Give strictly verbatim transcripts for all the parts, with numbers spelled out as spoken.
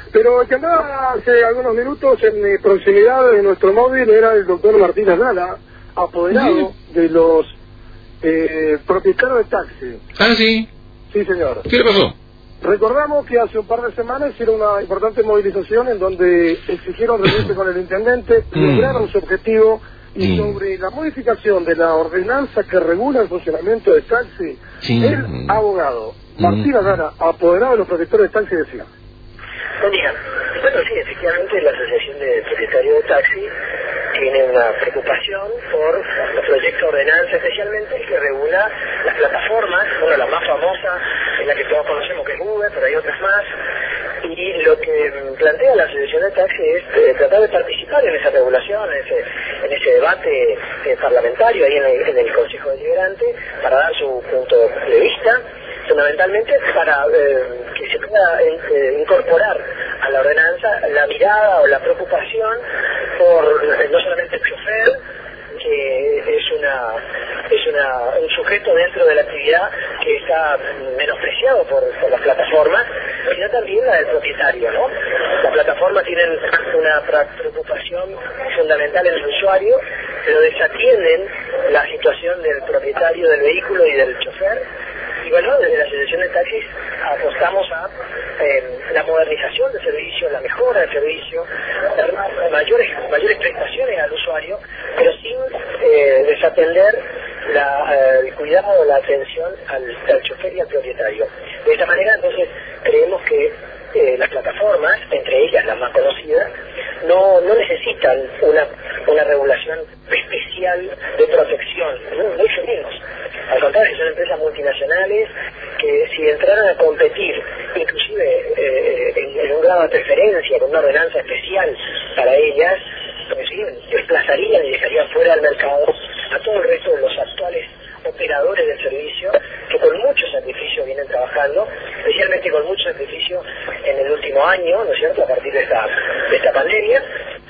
Pero el que andaba hace algunos minutos en eh, proximidad de nuestro móvil era el doctor Martín Ayala, apoderado ¿Sí? de los eh, propietarios de taxi. Ah, sí. Sí, señor. ¿Qué le pasó? Recordamos que hace un par de semanas hicieron una importante movilización en donde exigieron reunirse con el intendente, Mm. lograron su objetivo y Mm. sobre la modificación de la ordenanza que regula el funcionamiento de taxi, Sí. el abogado Mm. Martín Ayala, apoderado de los propietarios de taxi, decía. Buen día. Bueno, sí, efectivamente la Asociación de Propietarios de Taxi tiene una preocupación por el proyecto de ordenanza, especialmente el que regula las plataformas, bueno, la más famosa es la que todos conocemos, que es Uber, pero hay otras más, y lo que plantea la Asociación de Taxi es eh, tratar de participar en esa regulación, en ese, en ese debate eh, parlamentario ahí en el, en el Consejo Deliberante, para dar su punto de vista, fundamentalmente para eh, que se pueda eh, incorporar a la ordenanza la mirada o la preocupación por eh, no solamente el chofer, que es una es una un sujeto dentro de la actividad que está menospreciado por, por las plataformas, sino también la del propietario, ¿no? Las plataformas tienen una preocupación fundamental en el usuario, pero desatienden la situación del propietario del vehículo y del chofer. Y bueno, desde la Asociación de Taxis apostamos a eh, la modernización del servicio, la mejora del servicio, dar mayores, mayores prestaciones al usuario, pero sin eh, desatender la, eh, el cuidado, la atención al, al chofer y al propietario. De esta manera, entonces, creemos que eh, las plataformas, entre ellas las más conocidas, no, no necesitan una, una regulación especial de protección, ¿no? Mucho menos. Al contrario, son empresas multinacionales que si entraran a competir, inclusive eh, en, en un grado de preferencia, con una ordenanza especial para ellas, pues sí, desplazarían y dejarían fuera del mercado a todo el resto de los actuales operadores del servicio que con mucho sacrificio vienen trabajando, especialmente con mucho sacrificio en el último año, ¿no es cierto?, a partir de esta, de esta pandemia,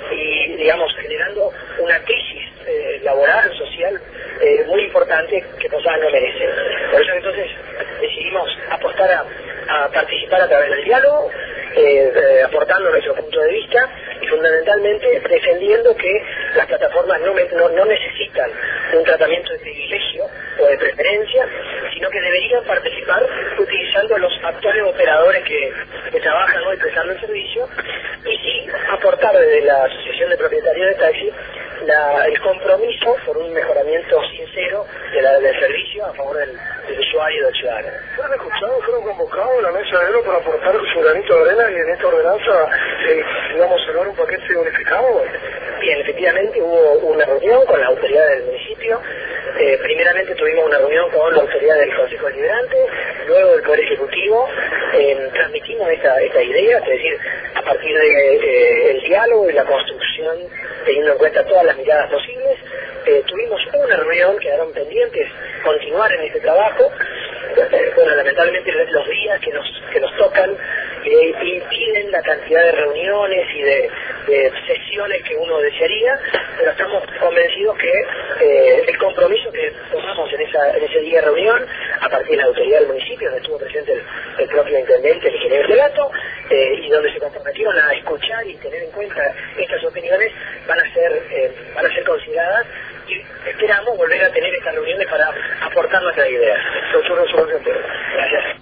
y digamos generando una crisis eh, laboral, social, eh, muy importante que Posada no merece. Por eso entonces decidimos apostar a, a participar a través del diálogo, eh, eh, aportando nuestro punto de vista y fundamentalmente defendiendo que las plataformas no, me, no, no necesitan un tratamiento de privilegio o de preferencia, sino que deberían participar utilizando los actuales operadores que, que trabajan hoy prestando el servicio, y sí aportar desde la Asociación de Propietarios de Taxi la, el compromiso por un mejoramiento sincero de la, del servicio a favor del, del usuario y del ciudadano. ¿Fueron escuchados, fueron convocados en la mesa de Elo para aportar su granito de arena y en esta ordenanza, eh, digamos, salvar un paquete unificado? Bien, efectivamente hubo una reunión con la autoridad del municipio. Eh, primeramente tuvimos una reunión con la autoridad del Consejo Deliberante, luego del Poder Ejecutivo. Eh, transmitimos esta, esta idea, es decir, a partir del de, eh, el diálogo y la construcción, teniendo en cuenta todas las miradas posibles, eh, tuvimos una reunión, quedaron pendientes continuar en este trabajo. Eh, bueno, lamentablemente los días que nos, que nos tocan eh, impiden la cantidad de reuniones y de, de sesiones que uno desearía, pero estamos convencidos que eh, el compromiso que tomamos en, esa, en ese día de reunión, a partir de la autoridad del municipio, donde estuvo presente el, el propio intendente, el ingeniero Relato, eh, y donde se comprometieron a escuchar y tener en cuenta estas opiniones, van a ser, eh, van a ser consideradas, y esperamos volver a tener estas reuniones para aportar nuestras ideas. Doctor, Gracias.